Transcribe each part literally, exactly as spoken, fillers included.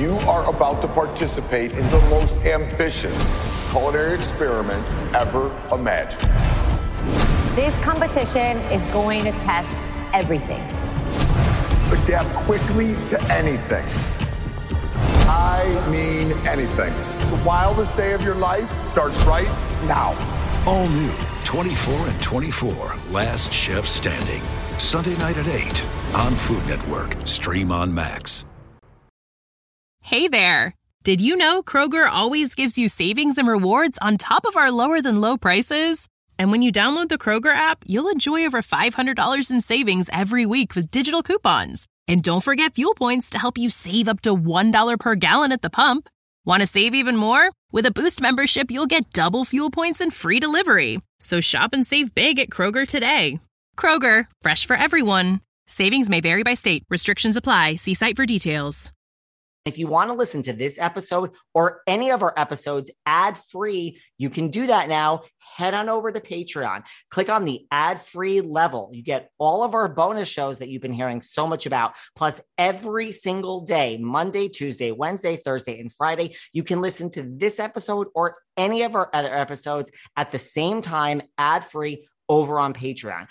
You are about to participate in the most ambitious culinary experiment ever imagined. This competition is going to test everything. Adapt quickly to anything. I mean anything. The wildest day of your life starts right now. All new twenty-four and twenty-four, Last Chef Standing. Sunday night at eight on Food Network. Stream on Max. Hey there. Did you know Kroger always gives you savings and rewards on top of our lower than low prices? And when you download the Kroger app, you'll enjoy over five hundred dollars in savings every week with digital coupons. And don't forget fuel points to help you save up to one dollar per gallon at the pump. Want to save even more? With a Boost membership, you'll get double fuel points and free delivery. So shop and save big at Kroger today. Kroger, fresh for everyone. Savings may vary by state. Restrictions apply. See site for details. If you want to listen to this episode or any of our episodes ad-free, you can do that now. Head on over to Patreon. Click on the ad-free level. You get all of our bonus shows that you've been hearing so much about. Plus, every single day, Monday, Tuesday, Wednesday, Thursday, and Friday, you can listen to this episode or any of our other episodes at the same time, ad-free, over on Patreon.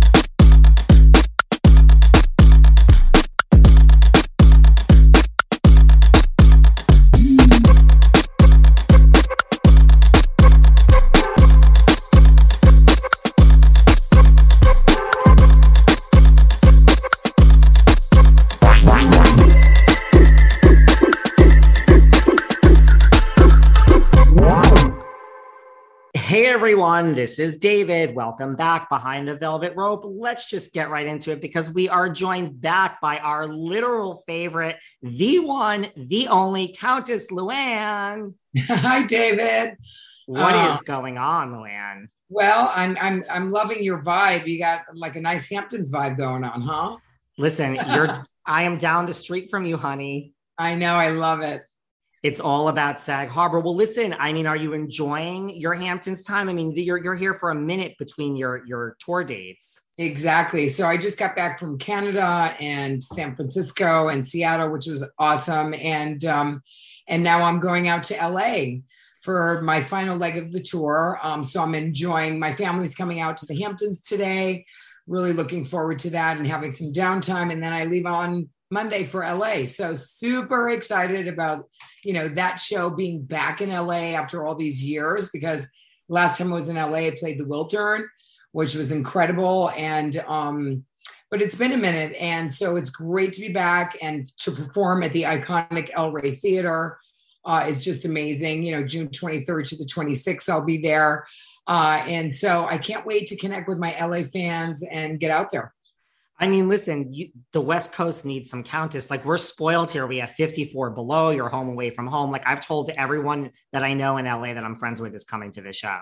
Hey everyone, this is David. Welcome back behind the velvet rope. Let's just get right into it because we are joined back by our literal favorite, the one, the only Countess Luann. Hi, David. What uh, is going on, Luann? Well, I'm I'm I'm loving your vibe. You got like a nice Hamptons vibe going on, huh? Listen, you're I am down the street from you, honey. I know, I love it. It's all about Sag Harbor. Well, listen, I mean, are you enjoying your Hamptons time? I mean, you're you're here for a minute between your, your tour dates. Exactly. So I just got back from Canada and San Francisco and Seattle, which was awesome. And um, and now I'm going out to L A for my final leg of the tour. Um, so I'm enjoying, my family's coming out to the Hamptons today. Really looking forward to that and having some downtime. And then I leave on Monday for L A. So super excited about, you know, that show being back in L A after all these years, because last time I was in L A, I played the Wiltern, which was incredible. And, um, but it's been a minute. And so it's great to be back and to perform at the iconic El Rey Theater uh, is just amazing. You know, June twenty-third to the twenty-sixth, I'll be there. Uh, and so I can't wait to connect with my L A fans and get out there. I mean, listen, you, the West Coast needs some Countess. Like, we're spoiled here. We have fifty-four below. You're home away from home. Like, I've told to everyone that I know in L A that I'm friends with is coming to the show.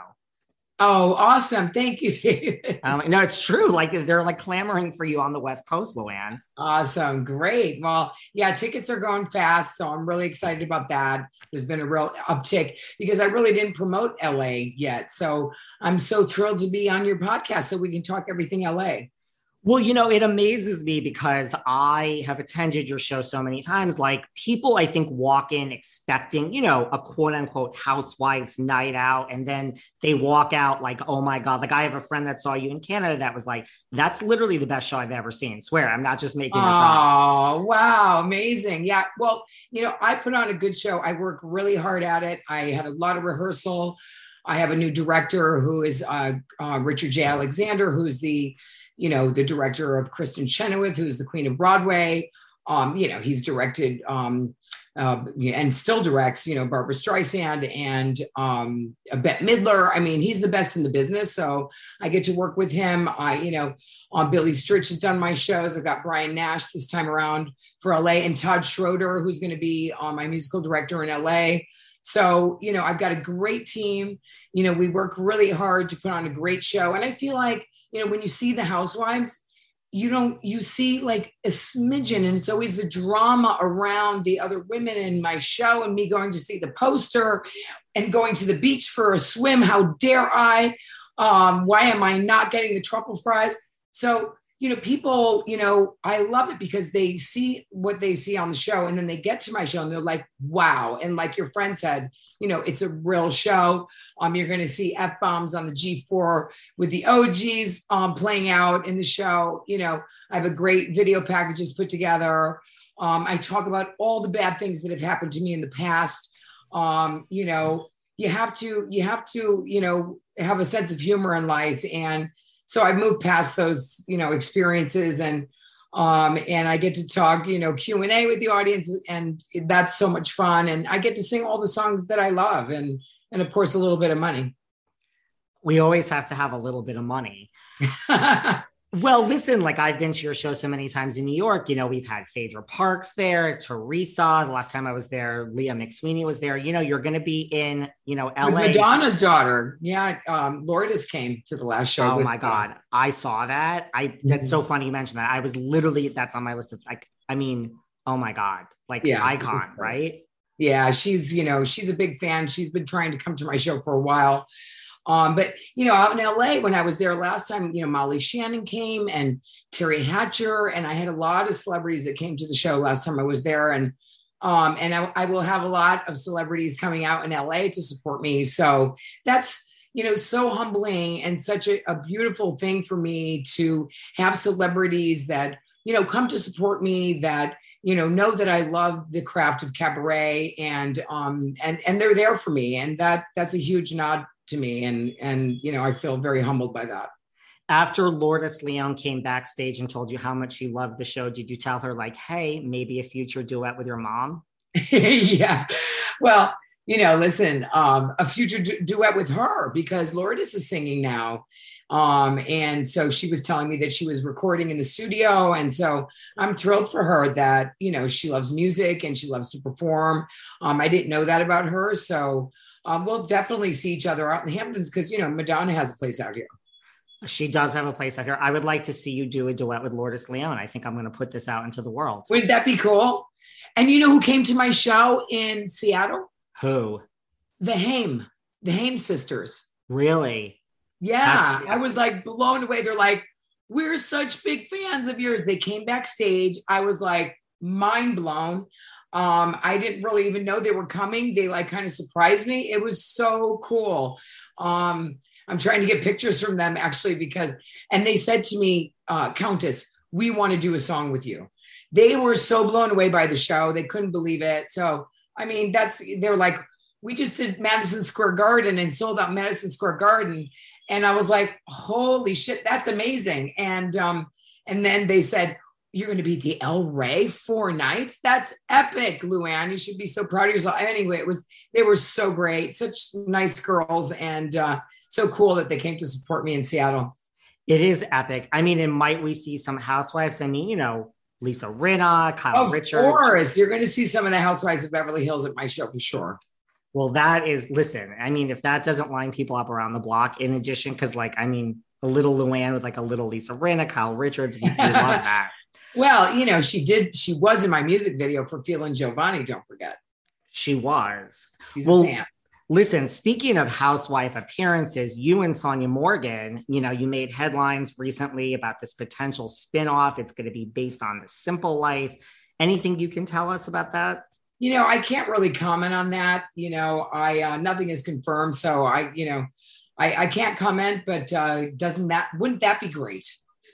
Oh, awesome. Thank you, David. Um, no, it's true. Like, they're like clamoring for you on the West Coast, Luann. Awesome. Great. Well, yeah, tickets are going fast. So I'm really excited about that. There's been a real uptick because I really didn't promote L A yet. So I'm so thrilled to be on your podcast so we can talk everything L A. Well, you know, it amazes me because I have attended your show so many times. Like, people, I think, walk in expecting, you know, a quote unquote housewives night out. And then they walk out like, oh my God. Like, I have a friend that saw you in Canada that was like, that's literally the best show I've ever seen. Swear, I'm not just making this up. Oh, wow. Amazing. Yeah. Well, you know, I put on a good show. I work really hard at it. I had a lot of rehearsal. I have a new director who is uh, uh, Richard J. Alexander, who's the you know, the director of Kristen Chenoweth, who's the Queen of Broadway. Um, you know, he's directed um, uh, and still directs, you know, Barbra Streisand and um, Bette Midler. I mean, he's the best in the business. So I get to work with him. I, you know, um, Billy Stritch has done my shows. I've got Brian Nash this time around for L A and Todd Schroeder, who's going to be uh, my musical director in L A. So, you know, I've got a great team. You know, we work really hard to put on a great show. And I feel like, you know, when you see the housewives, you don't, you see like a smidgen, and it's always the drama around the other women in my show and me going to see the poster and going to the beach for a swim. How dare I? Um, why am I not getting the truffle fries? So, you know, people, you know, I love it because they see what they see on the show and then they get to my show and they're like, wow. And like your friend said, you know, it's a real show. Um, you're going to see F-bombs on the G four with the O Gs um, playing out in the show. You know, I have a great video packages put together. Um, I talk about all the bad things that have happened to me in the past. Um, you know, you have to, you have to, you know, have a sense of humor in life. And so I've moved past those, you know, experiences and, um, and I get to talk, you know, Q and A with the audience and that's so much fun. And I get to sing all the songs that I love and, and of course, a little bit of money. We always have to have a little bit of money. Well, listen, like I've been to your show so many times in New York, you know, we've had Phaedra Parks there, Teresa. The last time I was there, Leah McSweeney was there. You know, you're going to be in, you know, L A. With Madonna's daughter. Yeah. Um, Lourdes came to the last show. Oh with, my God. Uh, I saw that. I, that's so funny you mentioned that. I was literally, that's on my list of like, I mean, oh my God, like yeah, icon, right? Yeah. She's, you know, she's a big fan. She's been trying to come to my show for a while. Um, but, you know, out in L A, when I was there last time, you know, Molly Shannon came and Terry Hatcher, and I had a lot of celebrities that came to the show last time I was there. And, um, and I, I will have a lot of celebrities coming out in L A to support me. So that's, you know, so humbling and such a, a beautiful thing for me to have celebrities that, you know, come to support me, that, you know, know that I love the craft of cabaret and, um, and, and they're there for me. And that, that's a huge nod to me. And, and, you know, I feel very humbled by that. After Lourdes Leon came backstage and told you how much she loved the show, did you tell her like, hey, maybe a future duet with your mom? Yeah. Well, you know, listen, um, a future du- duet with her because Lourdes is singing now. Um, and so she was telling me that she was recording in the studio. And so I'm thrilled for her that, you know, she loves music and she loves to perform. Um, I didn't know that about her. So um, we'll definitely see each other out in the Hamptons because, you know, Madonna has a place out here. She does have a place out here. I would like to see you do a duet with Lourdes Leon. I think I'm going to put this out into the world. Would that be cool? And you know who came to my show in Seattle? Who? The Haim, the Haim sisters. Really? Yeah. That's- I was like blown away. They're like, we're such big fans of yours. They came backstage. I was like mind blown. Um, I didn't really even know they were coming. They like kind of surprised me. It was so cool. Um, I'm trying to get pictures from them actually because, and they said to me, uh, Countess, we want to do a song with you. They were so blown away by the show. They couldn't believe it. So, I mean, that's, they're like, we just did Madison Square Garden and sold out Madison Square Garden. And I was like, holy shit, that's amazing. And, um, and then they said, you're going to be at the El Rey four nights. That's epic, Luann. You should be so proud of yourself. Anyway, it was, they were so great, such nice girls, and uh, so cool that they came to support me in Seattle. It is epic. I mean, and might we see some housewives? I mean, you know, Lisa Rinna, Kyle of Richards. Of course, you're going to see some of the housewives of Beverly Hills at my show for sure. Well, that is, listen, I mean, if that doesn't line people up around the block, in addition, because like, I mean, a little Luann with like a little Lisa Rinna, Kyle Richards, we, we love that. Well, you know, she did, she was in my music video for Feeling Giovanni, don't forget. She was. She's well, a fan. Listen, speaking of housewife appearances, you and Sonia Morgan, you know, you made headlines recently about this potential spinoff. It's going to be based on The Simple Life. Anything you can tell us about that? You know, I can't really comment on that. You know, I, uh, nothing is confirmed. So I, you know, I, I can't comment, but uh, doesn't that, wouldn't that be great?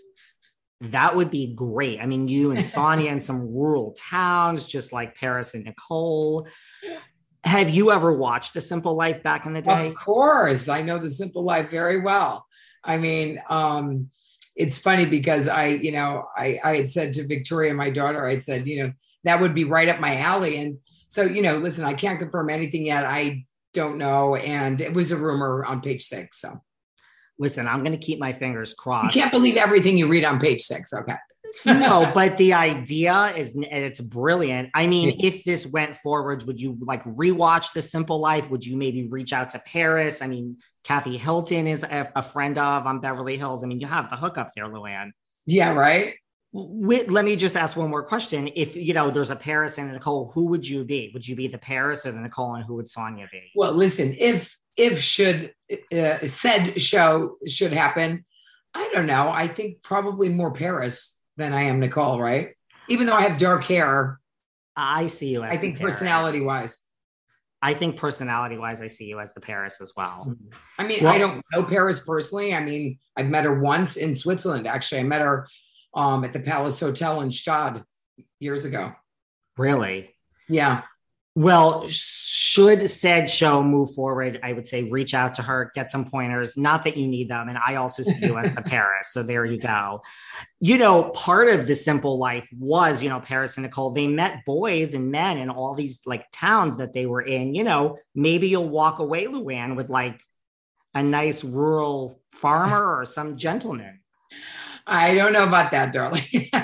That would be great. I mean, you and Sonia in some rural towns, just like Paris and Nicole. Have you ever watched The Simple Life back in the day? Of course. I know The Simple Life very well. I mean, um, it's funny because I, you know, I, I had said to Victoria, my daughter, I said, you know, that would be right up my alley. And so, you know, listen, I can't confirm anything yet. I don't know. And it was a rumor on Page Six. So. Listen, I'm going to keep my fingers crossed. You can't believe everything you read on Page Six. Okay. No, but the idea is, and it's brilliant. I mean, yeah. If this went forward, would you like rewatch The Simple Life? Would you maybe reach out to Paris? I mean, Kathy Hilton is a, a friend of on Beverly Hills. I mean, you have the hookup there, Luann. Yeah, right. With, let me just ask one more question. If, you know, there's a Paris and a Nicole, who would you be? Would you be the Paris or the Nicole, and who would Sonia be? Well, listen, if, if should, uh, said show should happen, I don't know. I think probably more Paris than I am Nicole, right? Even though I have dark hair. I see you as I think the Paris. personality wise. I think personality wise, I see you as the Paris as well. I mean, well, I don't know Paris personally. I mean, I've met her once in Switzerland. Actually, I met her um, at the Palace Hotel in Stade years ago. Really? Yeah. Well, should said show move forward, I would say reach out to her, get some pointers. Not that you need them. And I also see you as the Paris. So there you go. You know, part of The Simple Life was, you know, Paris and Nicole, they met boys and men in all these like towns that they were in. You know, maybe you'll walk away, Luann, with like a nice rural farmer or some gentleman. I don't know about that, darling.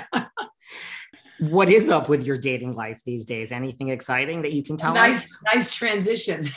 What is up with your dating life these days? Anything exciting that you can tell nice, us? Nice transition.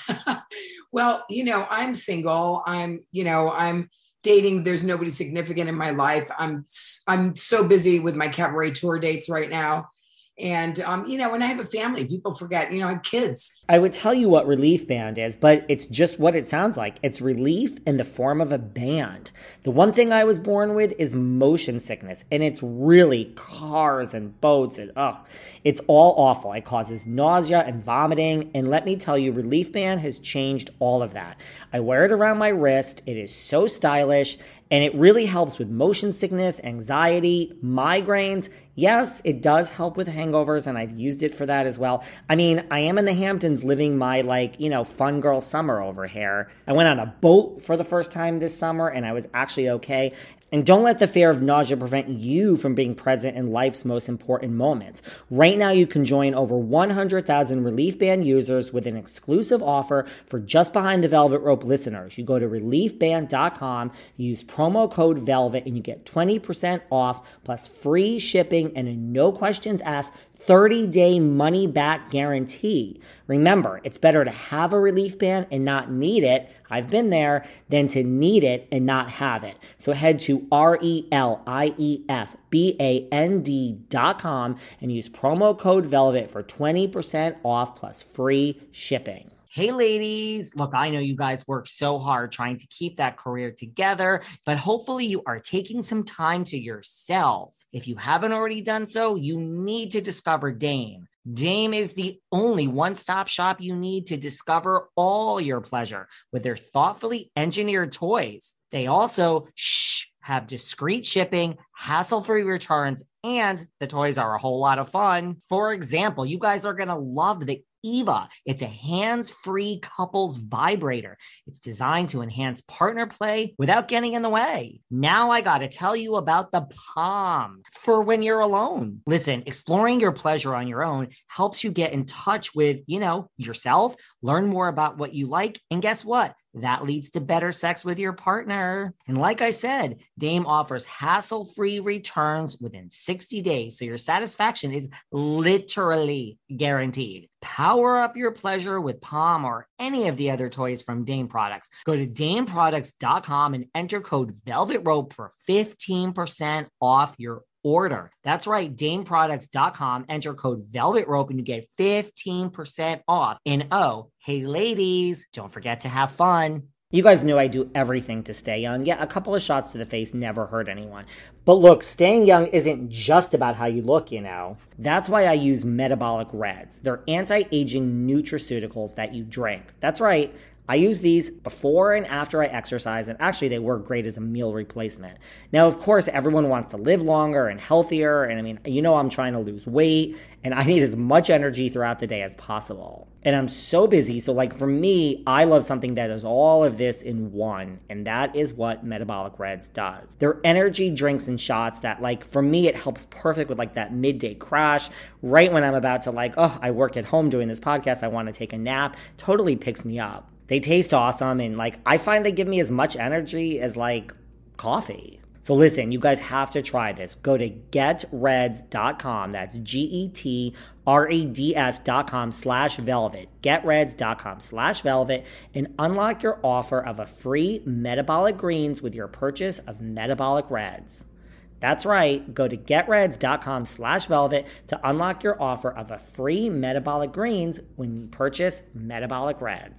Well, you know, I'm single. I'm, you know, I'm dating. There's nobody significant in my life. I'm, I'm so busy with my cabaret tour dates right now. And, um, you know, when I have a family, people forget, you know, I have kids. I would tell you what Relief Band is, but it's just what it sounds like. It's relief in the form of a band. The one thing I was born with is motion sickness, and it's really cars and boats and ugh, it's all awful. It causes nausea and vomiting. And let me tell you, Relief Band has changed all of that. I wear it around my wrist. It is so stylish. And it really helps with motion sickness, anxiety, migraines. Yes, it does help with hangovers, and I've used it for that as well. I mean, I am in the Hamptons living my, like, you know, fun girl summer over here. I went on a boat for the first time this summer, and I was actually okay. And don't let the fear of nausea prevent you from being present in life's most important moments. Right now, you can join over one hundred thousand Relief Band users with an exclusive offer for Just Behind the Velvet Rope listeners. You go to relief band dot com, use promo code VELVET, and you get twenty percent off plus free shipping and a no questions asked thirty-day money-back guarantee. Remember, it's better to have a Relief Band and not need it, I've been there, than to need it and not have it. So head to R E L I E F B A N D dot com and use promo code VELVET for twenty percent off plus free shipping. Hey ladies, look, I know you guys work so hard trying to keep that career together, but hopefully you are taking some time to yourselves. If you haven't already done so, you need to discover Dame. Dame is the only one-stop shop you need to discover all your pleasure with their thoughtfully engineered toys. They also, shh, have discreet shipping, hassle-free returns, and the toys are a whole lot of fun. For example, you guys are going to love the Eva. It's a hands-free couples vibrator. It's designed to enhance partner play without getting in the way. Now I got to tell you about the Palm for when you're alone. Listen, exploring your pleasure on your own helps you get in touch with, you know, yourself, learn more about what you like, and guess what? That leads to better sex with your partner. And like I said, Dame offers hassle-free returns within sixty days, so your satisfaction is literally guaranteed. Power up your pleasure with Palm or any of the other toys from Dame Products. Go to dame products dot com and enter code VELVETROPE for fifteen percent off your order. That's right, dame products dot com, enter code VELVETROPE and you get fifteen percent off. And oh, hey ladies, don't forget to have fun. You guys know I do everything to stay young. Yeah, a couple of shots to the face never hurt anyone. But look, staying young isn't just about how you look, you know. That's why I use Metabolic Reds. They're anti-aging nutraceuticals that you drink. That's right. I use these before and after I exercise, and actually they work great as a meal replacement. Now, of course, everyone wants to live longer and healthier, and I mean, you know I'm trying to lose weight, and I need as much energy throughout the day as possible. And I'm so busy, so like for me, I love something that does all of this in one, and that is what Metabolic Reds does. They're energy drinks and shots that, like, for me, it helps perfect with like that midday crash, right when I'm about to like, oh, I work at home doing this podcast, I want to take a nap, totally picks me up. They taste awesome, and like I find they give me as much energy as like coffee. So listen, you guys have to try this. Go to get reds dot com. That's G E T R E D S dot com slash velvet. get reds dot com slash velvet and unlock your offer of a free Metabolic Greens with your purchase of Metabolic Reds. That's right. Go to get reds dot com slash velvet to unlock your offer of a free Metabolic Greens when you purchase Metabolic Reds.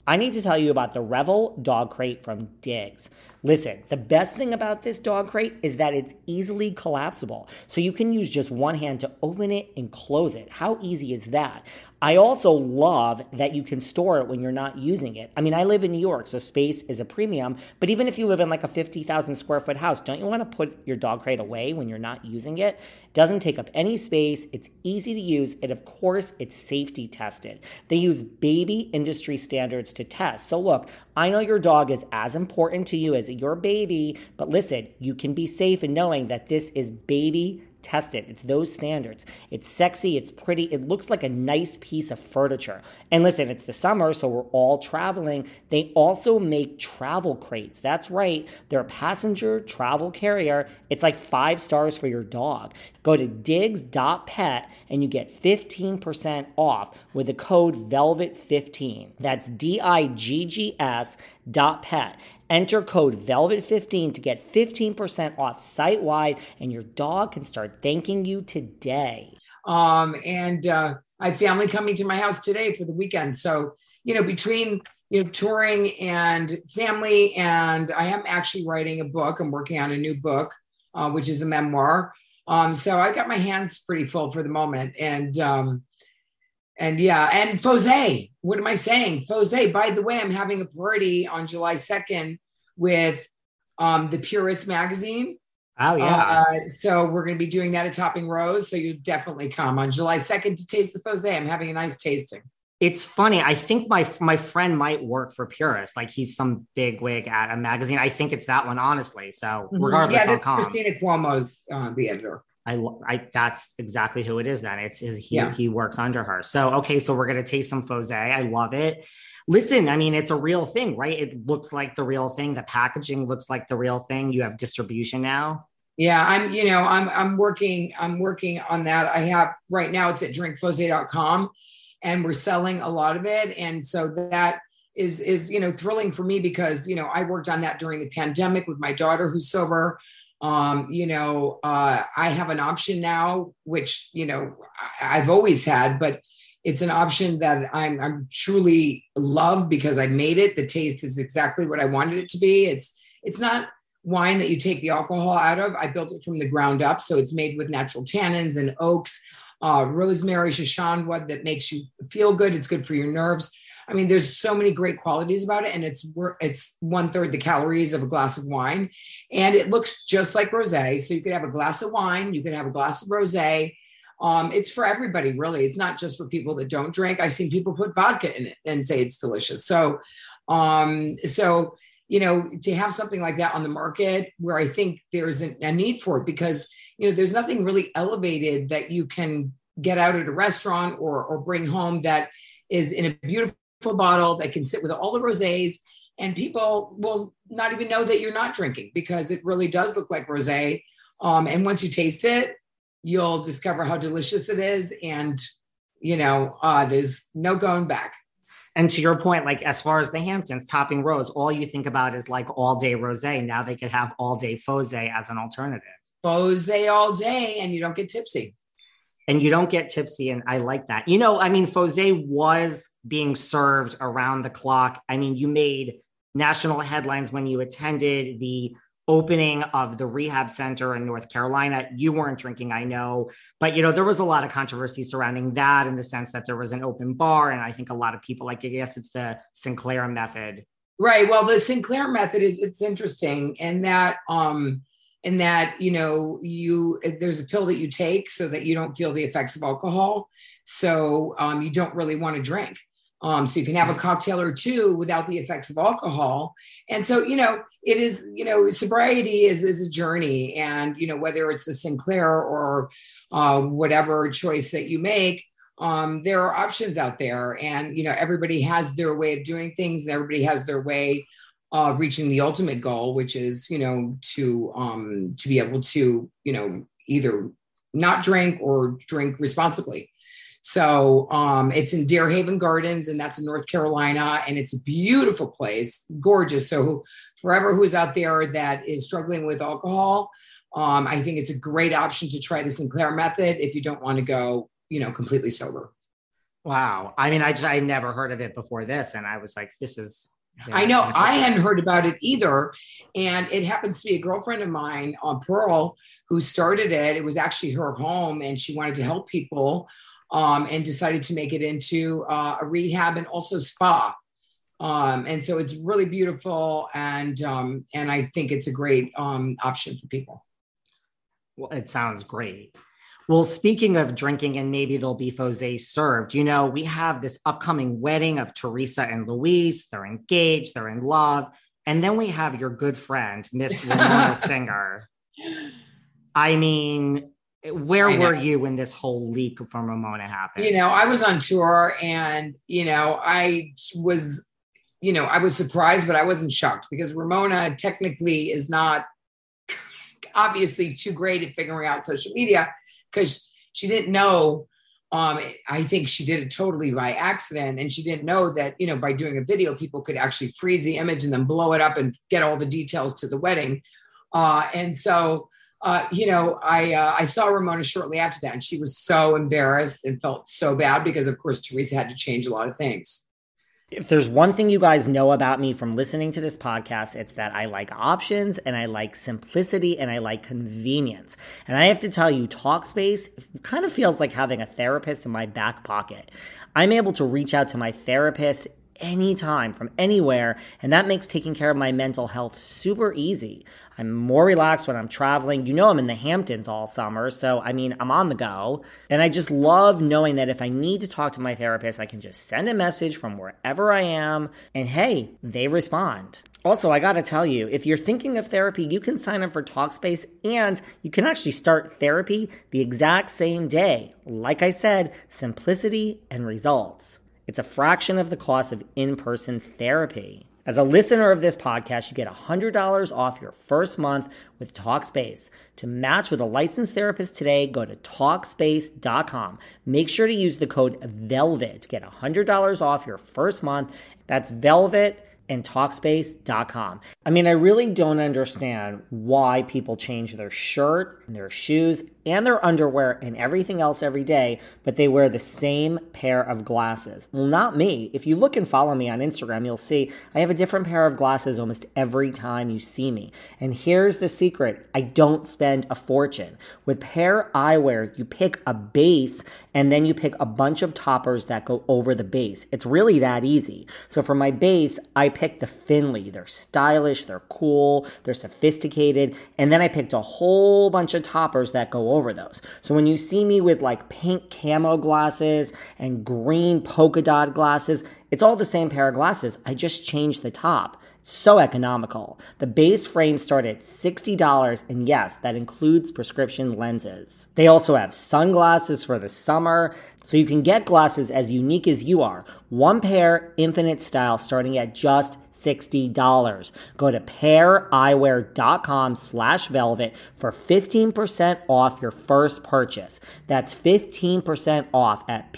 I need to tell you about the Revel dog crate from Diggs. Listen, the best thing about this dog crate is that it's easily collapsible. So you can use just one hand to open it and close it. How easy is that? I also love that you can store it when you're not using it. I mean, I live in New York, so space is a premium. But even if you live in like a fifty thousand square foot house, don't you want to put your dog crate away when you're not using it? It doesn't take up any space. It's easy to use. And of course, it's safety tested. They use baby industry standards to test. So look, I know your dog is as important to you as your baby, but listen, you can be safe in knowing that this is baby tested. It's those standards. It's sexy. It's pretty. It looks like a nice piece of furniture. And listen, it's the summer, so we're all traveling. They also make travel crates. That's right. They're a passenger travel carrier. It's like five stars for your dog. Go to diggs dot pet and you get fifteen percent off with the code velvet fifteen. That's D I G G S dot pet. Enter code velvet fifteen to get fifteen percent off site-wide, and your dog can start thanking you today. Um, and uh, I have family coming to my house today for the weekend. So, you know, between, you know, touring and family, and I am actually writing a book. I'm working on a new book, uh, which is a memoir. Um, so I got my hands pretty full for the moment. And, um, and yeah, and Fosé, what am I saying? Fosé, by the way, I'm having a party on July second with um, the Purist magazine. Oh, yeah. Uh, so we're going to be doing that at Topping Rose. So you definitely come on July second to taste the Fosé. I'm having a nice tasting. It's funny. I think my my friend might work for Purist. Like he's some big wig at a magazine. I think it's that one, honestly. So regardless, yeah, that's I'll come. Christina Cuomo's uh, the editor. I, I that's exactly who it is. Then it's his, he Yeah. he works under her. So okay, so we're gonna taste some Fosé. I love it. Listen, I mean, it's a real thing, right? It looks like the real thing. The packaging looks like the real thing. You have distribution now. Yeah, I'm, you know, I'm, I'm working, I'm working on that. I have right now it's at drink fosé dot com and we're selling a lot of it. And so that is, is, you know, thrilling for me because, you know, I worked on that during the pandemic with my daughter who's sober. Um, you know, uh, I have an option now, which, you know, I, I've always had, but it's an option that I'm, I'm truly love because I made it. The taste is exactly what I wanted it to be. It's, it's not wine that you take the alcohol out of. I built it from the ground up. So it's made with natural tannins and oaks, uh, rosemary, shashanwood that makes you feel good. It's good for your nerves. I mean, there's so many great qualities about it. And it's it's one third the calories of a glass of wine. And it looks just like rosé. So you could have a glass of wine. You could have a glass of rosé. Um, it's for everybody, really. It's not just for people that don't drink. I've seen people put vodka in it and say it's delicious. So, um, so, you know, to have something like that on the market where I think there's a, a need for it because, you know, there's nothing really elevated that you can get out at a restaurant or, or bring home that is in a beautiful bottle that can sit with all the rosés and people will not even know that you're not drinking because it really does look like rosé. Um, and once you taste it, you'll discover how delicious it is. And, you know, uh, there's no going back. And to your point, like as far as the Hamptons, Topping Rose, all you think about is like all day rosé. Now they could have all day Fosé as an alternative. Fosé all day and you don't get tipsy. And you don't get tipsy. And I like that. You know, I mean, Fosé was being served around the clock. I mean, you made national headlines when you attended the opening of the rehab center in North Carolina. You weren't drinking, I know, but you know, there was a lot of controversy surrounding that in the sense that there was an open bar. And I think a lot of people, like, I guess it's the Sinclair method. Right. Well, the Sinclair method is, it's interesting. And that, um, and that, you know, you, there's a pill that you take so that you don't feel the effects of alcohol. So um, you don't really want to drink. Um, so you can have a cocktail or two without the effects of alcohol. And so, you know, it is, you know, sobriety is, is a journey. And, you know, whether it's the Sinclair or uh, whatever choice that you make, um, there are options out there. And, you know, everybody has their way of doing things. And everybody has their way of reaching the ultimate goal, which is, you know, to, um, to be able to, you know, either not drink or drink responsibly. So um, it's in Deer Haven Gardens, and that's in North Carolina, and it's a beautiful place, gorgeous. So forever who's out there that is struggling with alcohol, um, I think it's a great option to try the Sinclair method if you don't want to go, you know, completely sober. Wow. I mean, I just, I never heard of it before this. And I was like, this is. I know I hadn't heard about it either. And it happens to be a girlfriend of mine on Pearl who started it. It was actually her home and she wanted to help people um, and decided to make it into uh, a rehab and also spa. Um, and so it's really beautiful. And, um, and I think it's a great um, option for people. Well, it sounds great. Well, speaking of drinking and maybe there'll be Fosé served, you know, we have this upcoming wedding of Teresa and Luis. They're engaged, they're in love. And then we have your good friend, Miss Ramona Singer. I mean, where I were you when this whole leak from Ramona happened? You know, I was on tour and, you know, I was, you know, I was surprised, but I wasn't shocked because Ramona technically is not obviously too great at figuring out social media. Because she didn't know, um, I think she did it totally by accident. And she didn't know that, you know, by doing a video, people could actually freeze the image and then blow it up and get all the details to the wedding. Uh, and so, uh, you know, I uh, I saw Ramona shortly after that, and she was so embarrassed and felt so bad because, of course, Teresa had to change a lot of things. If there's one thing you guys know about me from listening to this podcast, it's that I like options and I like simplicity and I like convenience. And I have to tell you, Talkspace kind of feels like having a therapist in my back pocket. I'm able to reach out to my therapist anytime from anywhere, and that makes taking care of my mental health super easy. I'm more relaxed when I'm traveling. You know, I'm in the Hamptons all summer, so I mean, I'm on the go. And I just love knowing that if I need to talk to my therapist, I can just send a message from wherever I am, and hey, they respond. Also, I gotta tell you, if you're thinking of therapy, you can sign up for Talkspace and you can actually start therapy the exact same day. Like I said, simplicity and results. It's a fraction of the cost of in-person therapy. As a listener of this podcast, you get one hundred dollars off your first month with Talkspace. To match with a licensed therapist today, go to Talkspace dot com. Make sure to use the code VELVET to get one hundred dollars off your first month. That's VELVET and Talkspace dot com. I mean, I really don't understand why people change their shirt, and their shoes, and their underwear and everything else every day, but they wear the same pair of glasses. Well, not me. If you look and follow me on Instagram, you'll see I have a different pair of glasses almost every time you see me. And here's the secret. I don't spend a fortune. With Pair Eyewear, you pick a base and then you pick a bunch of toppers that go over the base. It's really that easy. So for my base, I picked the Finley. They're stylish, they're cool, they're sophisticated, and then I picked a whole bunch of toppers that go over those. So when you see me with like pink camo glasses and green polka dot glasses, it's all the same pair of glasses. I just changed the top. It's so economical. The base frames start at sixty dollars, and yes, that includes prescription lenses. They also have sunglasses for the summer, so you can get glasses as unique as you are. One pair, infinite style, starting at just sixty dollars. Go to paireyewear.com slash velvet for fifteen percent off your first purchase. That's fifteen percent off at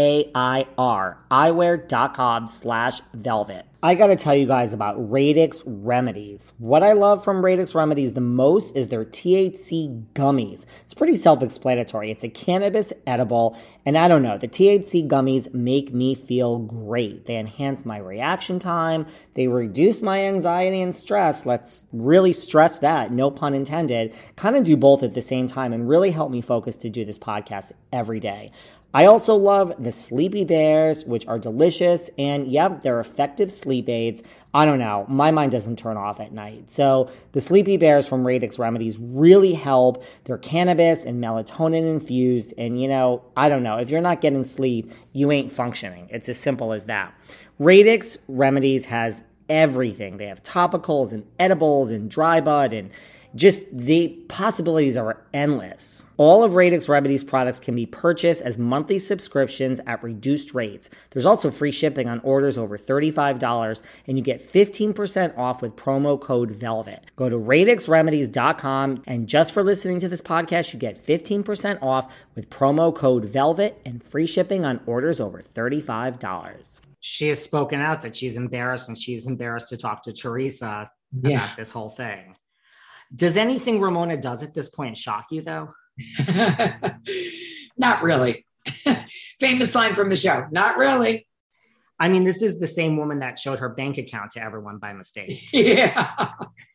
P-A-I-R, eyewear.com slash velvet. I gotta tell you guys about Radix Remedies. What I love from Radix Remedies the most is their T H C gummies. It's pretty self-explanatory. It's a cannabis edible, and I don't know, the T H C gummies make me feel great. They enhance my reaction time. They reduce my anxiety and stress. Let's really stress that, no pun intended. Kind of do both at the same time and really help me focus to do this podcast every day. I also love the Sleepy Bears, which are delicious, and yep, they're effective sleep aids. I don't know, my mind doesn't turn off at night. So the Sleepy Bears from Radix Remedies really help. They're cannabis and melatonin infused, and you know, I don't know, if you're not getting sleep, you ain't functioning. It's as simple as that. Radix Remedies has everything. They have topicals and edibles and dry bud, and just the possibilities are endless. All of Radix Remedies products can be purchased as monthly subscriptions at reduced rates. There's also free shipping on orders over thirty-five dollars, and you get fifteen percent off with promo code VELVET. Go to radix remedies dot com, and just for listening to this podcast, you get fifteen percent off with promo code VELVET and free shipping on orders over thirty-five dollars. She has spoken out that she's embarrassed, and she's embarrassed to talk to Teresa Yeah. about this whole thing. Does anything Ramona does at this point shock you, though? Not really. Famous line from the show. Not really. I mean, this is the same woman that showed her bank account to everyone by mistake. Yeah.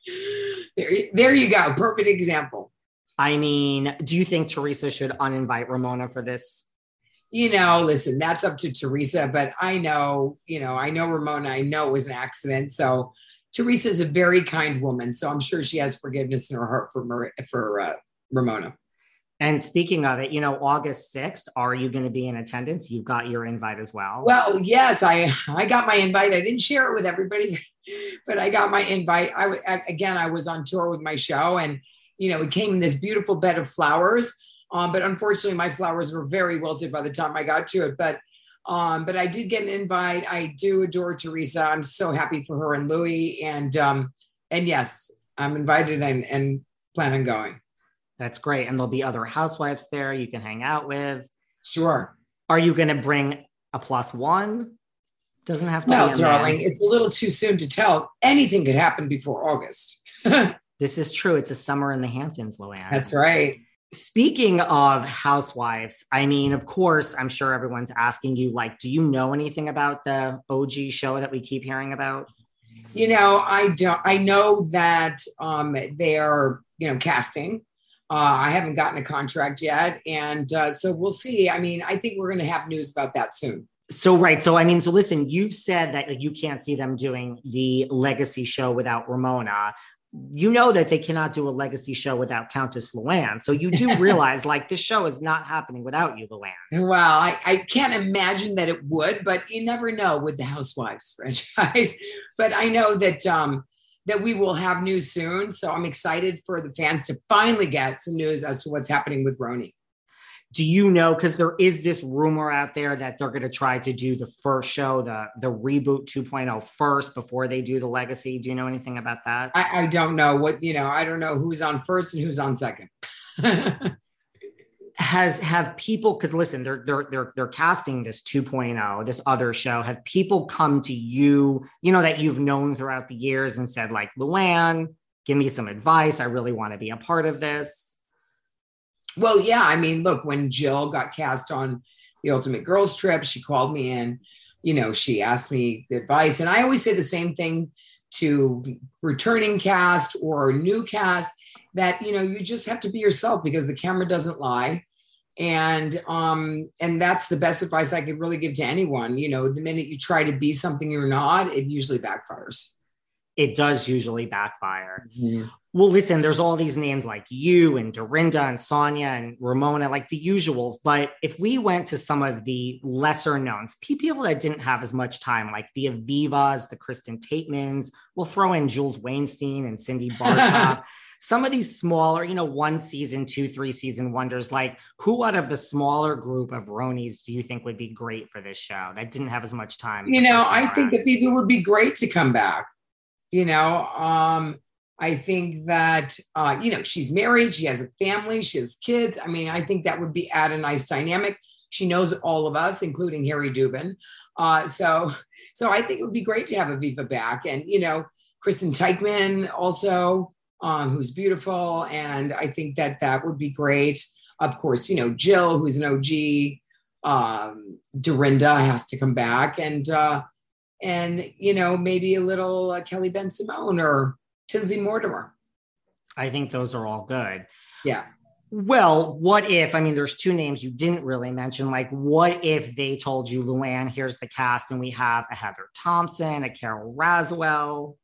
There, there you go. Perfect example. I mean, do you think Teresa should uninvite Ramona for this? You know, listen, that's up to Teresa, but I know, you know, I know Ramona, I know it was an accident. So Teresa is a very kind woman. So I'm sure she has forgiveness in her heart for, Mar- for uh, Ramona. And speaking of it, you know, August sixth, are you going to be in attendance? You've got your invite as well. Well, yes, I, I got my invite. I didn't share it with everybody, but I got my invite. I, again, I was on tour with my show and, you know, it came in this beautiful bed of flowers. Um, but unfortunately, my flowers were very wilted by the time I got to it. But um, but I did get an invite. I do adore Teresa. I'm so happy for her and Louis. And um, and yes, I'm invited and, and plan on going. That's great. And there'll be other housewives there you can hang out with. Sure. Are you going to bring a plus one? Doesn't have to no, be a darling. man. It's a little too soon to tell. Anything could happen before August. This is true. It's a summer in the Hamptons, Luann. That's right. Speaking of housewives, I mean, of course, I'm sure everyone's asking you, like, do you know anything about the O G show that we keep hearing about? You know, I don't, I know that um, they are, you know, casting. Uh, I haven't gotten a contract yet. And uh, so we'll see. I mean, I think we're going to have news about that soon. So, right. So, I mean, so listen, you've said that you can't see them doing the Legacy show without Ramona. You know that they cannot do a Legacy show without Countess Luann. So you do realize like this show is not happening without you, Luann. Well, I, I can't imagine that it would, but you never know with the Housewives franchise. But I know that um, that we will have news soon. So I'm excited for the fans to finally get some news as to what's happening with Roni. Do you know, because there is this rumor out there that they're going to try to do the first show, the, the reboot two point oh first before they do the Legacy. Do you know anything about that? I, I don't know what, you know, I don't know who's on first and who's on second. Has, have people, because listen, they're, they're, they're, they're casting this two point oh, this other show. Have people come to you, you know, that you've known throughout the years and said like, Luann, give me some advice. I really want to be a part of this. Well, yeah. I mean, look, when Jill got cast on The Ultimate Girls Trip, she called me in, you know, she asked me the advice. And I always say the same thing to returning cast or new cast that, you know, you just have to be yourself because the camera doesn't lie. And, um, and that's the best advice I could really give to anyone. You know, the minute you try to be something you're not, it usually backfires. It does usually backfire. Mm-hmm. Well, listen, there's all these names like you and Dorinda and Sonia and Ramona, like the usuals. But if we went to some of the lesser knowns, people that didn't have as much time, like the Avivas, the Kristen Tatemans, we'll throw in Jules Weinstein and Cindy Barshop. Some of these smaller, you know, one season, two, three season wonders, like who out of the smaller group of Ronis do you think would be great for this show that didn't have as much time? You know, I think Aviva would be great to come back. You know, um, I think that, uh, you know, she's married, she has a family, she has kids. I mean, I think that would be add a nice dynamic. She knows all of us, including Harry Dubin. Uh, so, so I think it would be great to have Aviva back. And, you know, Kristen Teichman also, um, who's beautiful. And I think that that would be great. Of course, you know, Jill, who's an O G, um, Dorinda has to come back. And, uh, and, you know, maybe a little uh, Kelly Ben-Simone or Tinsley Mortimer. I think those are all good. Yeah. Well, what if, I mean, there's two names you didn't really mention. Like, what if they told you, Luann, here's the cast, and we have a Heather Thompson, a Carol Raswell?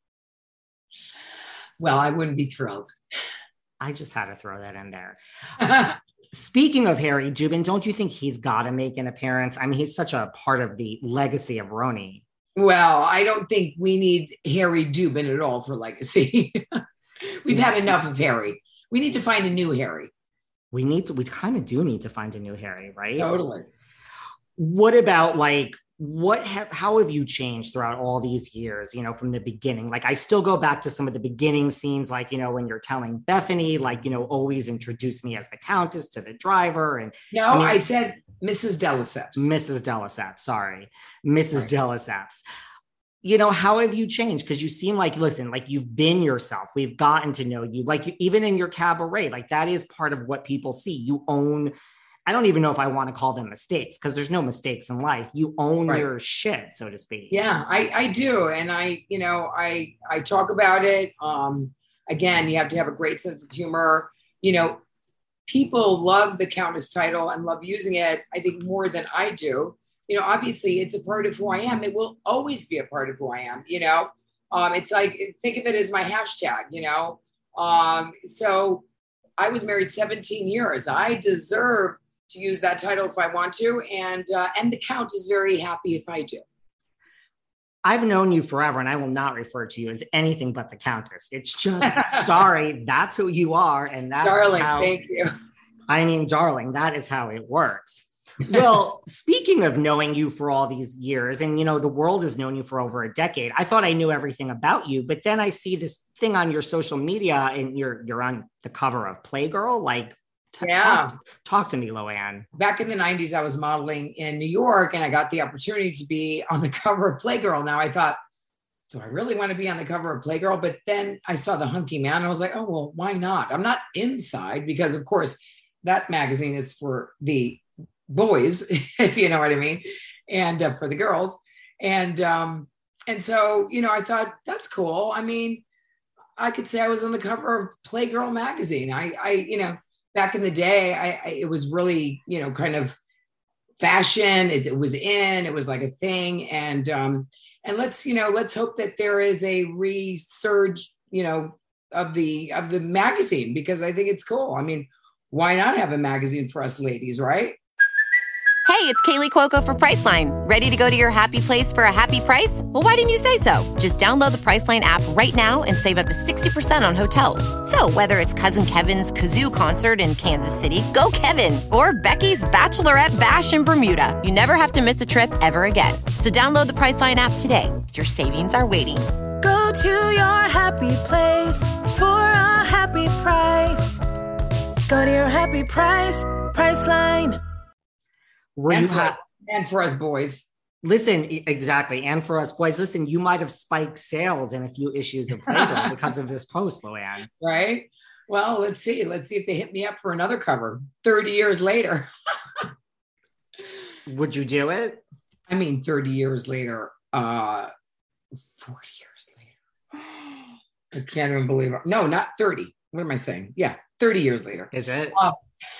Well, I wouldn't be thrilled. I just had to throw that in there. Speaking of Harry Dubin, don't you think he's got to make an appearance? I mean, he's such a part of the legacy of Roni. Well, I don't think we need Harry Dubin at all for legacy. We've had enough of Harry. We need to find a new Harry. We need to, we kind of do need to find a new Harry, right? Totally. What about like, what have, how have you changed throughout all these years, you know, from the beginning? Like, I still go back to some of the beginning scenes, like, you know, when you're telling Bethany, like, you know, always introduce me as the Countess to the driver. And no, I, mean, I said Missus de Lesseps. Missus de Lesseps, sorry. Missus Right. de Lesseps. You know, how have you changed? Because you seem like, listen, like you've been yourself. We've gotten to know you, like you, even in your cabaret, like that is part of what people see. You own, I don't even know if I want to call them mistakes because there's no mistakes in life. You own right. your shit, so to speak. Yeah, I, I do. And I, you know, I, I talk about it. Um, again, you have to have a great sense of humor. You know, people love the Countess title and love using it, I think, more than I do. You know, obviously it's a part of who I am. It will always be a part of who I am, you know. Um, it's like, think of it as my hashtag, you know. Um, so I was married seventeen years. I deserve to use that title if I want to. And, uh, and the Count is very happy if I do. I've known you forever, and I will not refer to you as anything but the Countess. It's just, sorry, that's who you are. And that's darling, how, thank you. I mean, darling, that is how it works. Well, speaking of knowing you for all these years, and, you know, the world has known you for over a decade, I thought I knew everything about you, but then I see this thing on your social media and you're, you're on the cover of Playgirl. Like, t- yeah. talk, talk to me, Loanne. Back in the nineties, I was modeling in New York and I got the opportunity to be on the cover of Playgirl. Now I thought, do I really want to be on the cover of Playgirl? But then I saw the hunky man and I was like, oh, well, why not? I'm not inside because, of course, that magazine is for the boys, if you know what I mean, and uh, for the girls. And, um, and so, you know, I thought that's cool. I mean, I could say I was on the cover of Playgirl magazine. I, I, you know, back in the day, I, I it was really, you know, kind of fashion. It, it was in, it was like a thing. And, um, and let's, you know, let's hope that there is a resurge, you know, of the, of the magazine, because I think it's cool. I mean, why not have a magazine for us ladies, right? Hey, it's Kaylee Cuoco for Priceline. Ready to go to your happy place for a happy price? Well, why didn't you say so? Just download the Priceline app right now and save up to sixty percent on hotels. So whether it's Cousin Kevin's Kazoo Concert in Kansas City, go Kevin, or Becky's Bachelorette Bash in Bermuda, you never have to miss a trip ever again. So download the Priceline app today. Your savings are waiting. Go to your happy place for a happy price. Go to your happy price, Priceline. Were and, you for ha- us, and for us boys. Listen, exactly. And for us boys, listen, you might have spiked sales in a few issues of Playgirl because of this post, Loanne. Right? Well, let's see. Let's see if they hit me up for another cover thirty years later. Would you do it? I mean, thirty years later, uh, forty years later. I can't even believe it. No, not thirty. What am I saying? Yeah, thirty years later. Is it? Uh,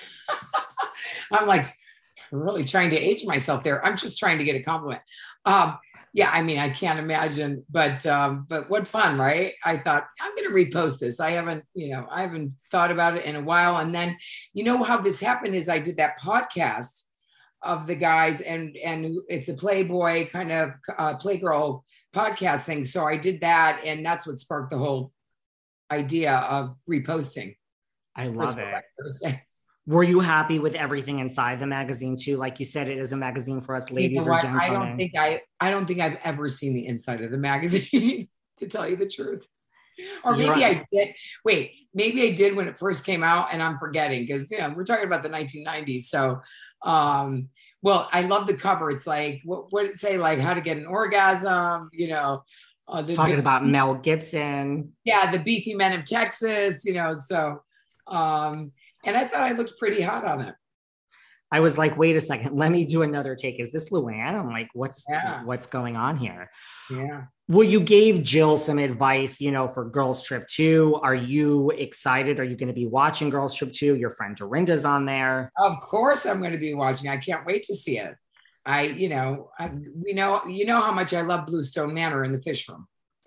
I'm like, really trying to age myself there. I'm just trying to get a compliment. Um, yeah, I mean, I can't imagine, but um, but what fun, right? I thought I'm going to repost this. I haven't, you know, I haven't thought about it in a while. And then, you know, how this happened is I did that podcast of the guys, and and it's a Playboy kind of uh, Playgirl podcast thing. So I did that, and that's what sparked the whole idea of reposting. I love it. Were you happy with everything inside the magazine too? Like you said, it is a magazine for us ladies, you know, or gentlemen. I don't think I, I don't think I've ever seen the inside of the magazine, to tell you the truth. Or maybe right. I did. Wait, maybe I did when it first came out, and I'm forgetting because, you know, we're talking about the nineteen nineties. So, um, well, I love the cover. It's like, what would it say? Like how to get an orgasm, you know, uh, the, talking the, about Mel Gibson. Yeah. The beefy men of Texas, you know, so, um, and I thought I looked pretty hot on it. I was like, wait a second, let me do another take. Is this Luann? I'm like, what's yeah. what's going on here? Yeah. Well, you gave Jill some advice, you know, for Girls Trip two. Are you excited? Are you going to be watching Girls Trip two? Your friend Dorinda's on there. Of course I'm going to be watching. I can't wait to see it. I, you know, I, we know, you know how much I love Bluestone Manor in the fish room.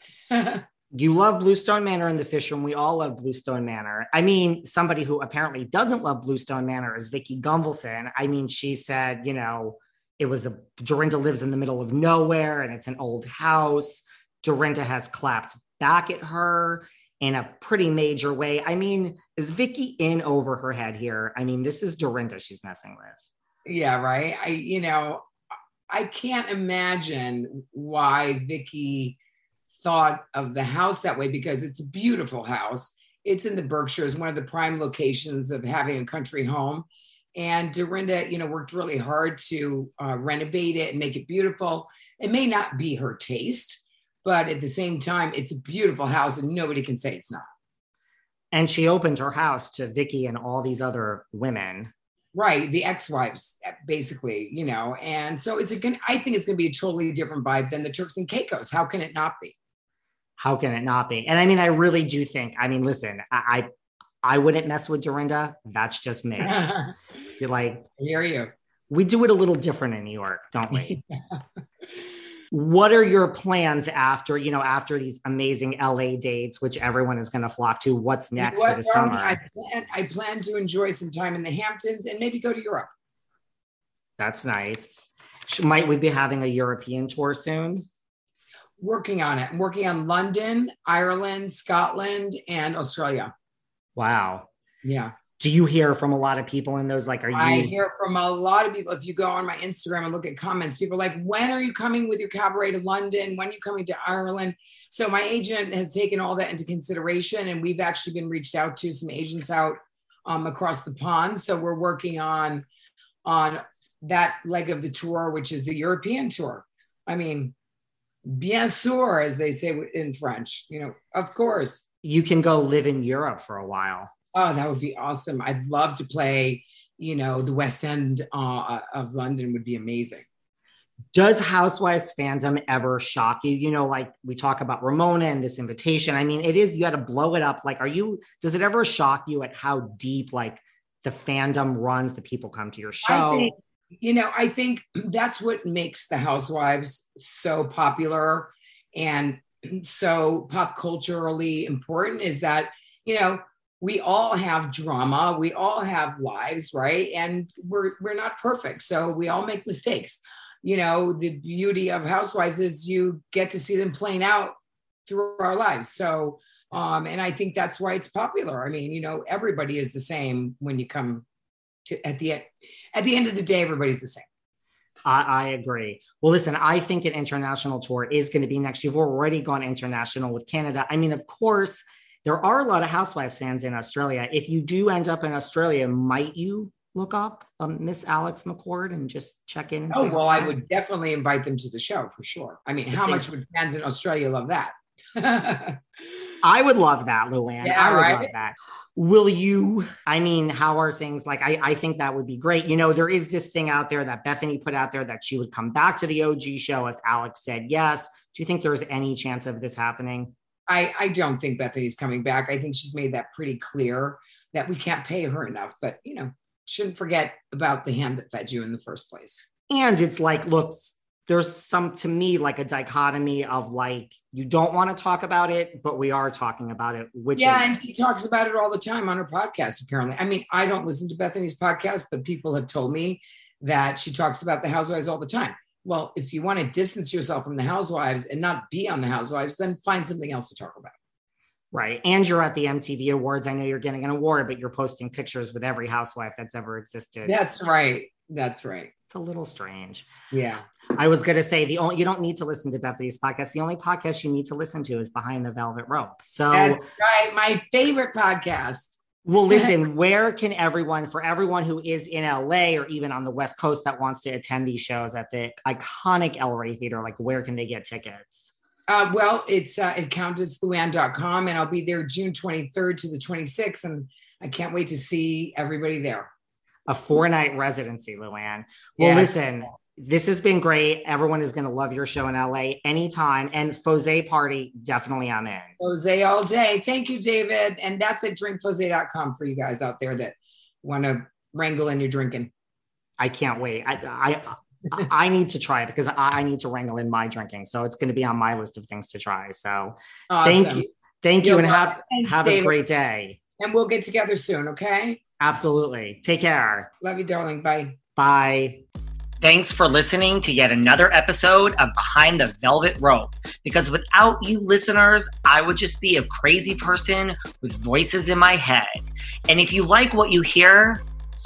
You love Bluestone Manor in the fish room. We all love Bluestone Manor. I mean, somebody who apparently doesn't love Bluestone Manor is Vicky Gunvalson. I mean, she said, you know, it was a, Dorinda lives in the middle of nowhere and it's an old house. Dorinda has clapped back at her in a pretty major way. I mean, is Vicky in over her head here? I mean, this is Dorinda she's messing with. Yeah, right. I, you know, I can't imagine why Vicky thought of the house that way, because it's a beautiful house. It's in the Berkshires, one of the prime locations of having a country home. And Dorinda, you know, worked really hard to uh, renovate it and make it beautiful. It may not be her taste, but at the same time, it's a beautiful house and nobody can say it's not. And she opened her house to Vicky and all these other women. Right. The ex-wives, basically, you know, and so it's a good, I think it's going to be a totally different vibe than the Turks and Caicos. How can it not be? How can it not be? And I mean, I really do think, I mean, listen, I, I, I wouldn't mess with Dorinda. That's just me. You're like, I hear you. We do it a little different in New York, don't we? What are your plans after, you know, after these amazing L A dates, which everyone is going to flock to? What's next what, for the summer? I plan, I plan to enjoy some time in the Hamptons and maybe go to Europe. That's nice. Might we be having a European tour soon? Working on it. I'm working on London, Ireland, Scotland, and Australia. Wow. Yeah. Do you hear from a lot of people in those? Like, are you? I hear from a lot of people. If you go on my Instagram and look at comments, people are like, when are you coming with your cabaret to London? When are you coming to Ireland? So my agent has taken all that into consideration, and we've actually been reached out to some agents out um, across the pond. So we're working on, on that leg of the tour, which is the European tour. I mean, bien sûr, as they say in French, you know, of course. You can go live in Europe for a while. Oh, that would be awesome. I'd love to play, you know, the West End uh, of London would be amazing. Does Housewives fandom ever shock you? You know, like we talk about Ramona and this invitation. I mean, it is, you got to blow it up. Like, are you, does it ever shock you at how deep, like the fandom runs, the people come to your show? I think, you know, I think that's what makes the Housewives so popular and so pop culturally important is that, you know, we all have drama. We all have lives, right? And we're we're not perfect. So we all make mistakes. You know, the beauty of Housewives is you get to see them playing out through our lives. So, um, and I think that's why it's popular. I mean, you know, everybody is the same when you come to at the end. At the end of the day, everybody's the same. I, I agree. Well, listen, I think an international tour is going to be next. You've already gone international with Canada. I mean, of course, there are a lot of Housewives fans in Australia. If you do end up in Australia, might you look up um, Miss Alex McCord and just check in? And oh, well, hi? I would definitely invite them to the show for sure. I mean, how much would fans in Australia love that? I would love that, Luann. Yeah, I would right? love that. Will you, I mean, how are things like, I, I think that would be great. You know, there is this thing out there that Bethany put out there that she would come back to the O G show if Alex said yes. Do you think there's any chance of this happening? I, I don't think Bethany's coming back. I think she's made that pretty clear that we can't pay her enough, but you know, shouldn't forget about the hand that fed you in the first place. And it's like, look, there's some, to me, like a dichotomy of like, you don't want to talk about it, but we are talking about it, which yeah. is- And she talks about it all the time on her podcast, apparently. I mean, I don't listen to Bethany's podcast, but people have told me that she talks about the Housewives all the time. Well, if you want to distance yourself from the Housewives and not be on the Housewives, then find something else to talk about. Right. And you're at the M T V Awards. I know you're getting an award, but you're posting pictures with every housewife that's ever existed. That's right. That's right. It's a little strange. Yeah. I was going to say the only, you don't need to listen to Bethany's podcast. The only podcast you need to listen to is Behind the Velvet Rope. So that's right. My favorite podcast. Well, listen, where can everyone, for everyone who is in L A or even on the West Coast that wants to attend these shows at the iconic El Rey Theater, like where can they get tickets? Uh, well, it's uh, at countess luann dot com and I'll be there June twenty-third to the twenty-sixth. And I can't wait to see everybody there. A four night residency, Luann. Well, yes. Listen, this has been great. Everyone is going to love your show in L A anytime. And Fosé Party, definitely I'm in. Fosé all day. Thank you, David. And that's at drink fosé dot com for you guys out there that want to wrangle in your drinking. I can't wait. I I, I need to try it because I, I need to wrangle in my drinking. So it's going to be on my list of things to try. So awesome. Thank you. Thank you. You're and welcome. have, Thanks, have David. a great day. And we'll get together soon, okay? Absolutely. Take care. Love you, darling. Bye. Bye. Thanks for listening to yet another episode of Behind the Velvet Rope. Because without you listeners, I would just be a crazy person with voices in my head. And if you like what you hear,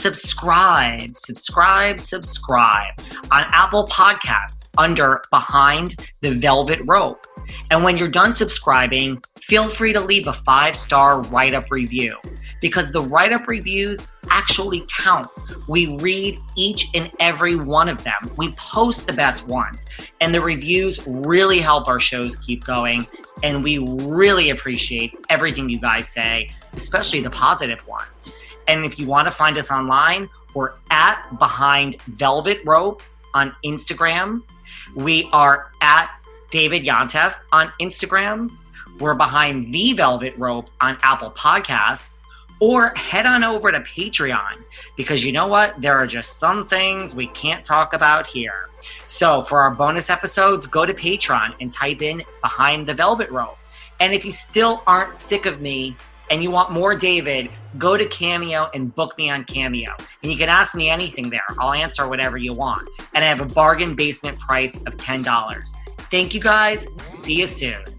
subscribe, subscribe, subscribe on Apple Podcasts under Behind the Velvet Rope. And when you're done subscribing, feel free to leave a five-star write-up review because the write-up reviews actually count. We read each and every one of them. We post the best ones, and the reviews really help our shows keep going. And we really appreciate everything you guys say, especially the positive ones. And if you want to find us online, We're at Behind Velvet Rope on Instagram. We are at David Yontef on Instagram. We're Behind the Velvet Rope on Apple Podcasts. Or head on over to Patreon, because you know what? There are just some things we can't talk about here. So for our bonus episodes, go to Patreon and type in Behind the Velvet Rope. And if you still aren't sick of me and you want more David, go to Cameo and book me on Cameo. And you can ask me anything there. I'll answer whatever you want. And I have a bargain basement price of ten dollars. Thank you guys. See you soon.